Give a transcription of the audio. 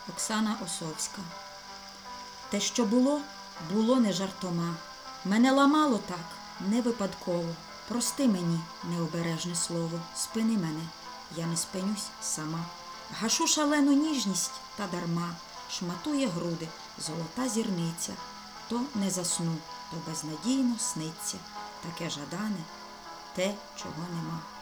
Оксана Осовська. Те, що було, було не жартома. Мене ламало так, не випадково. Прости мені, необережне слово, спини мене, я не спинюсь сама. Гашу шалену ніжність та дарма, шматує груди золота зірниця. То не засну, то безнадійно сниться, таке жадане, те, чого нема.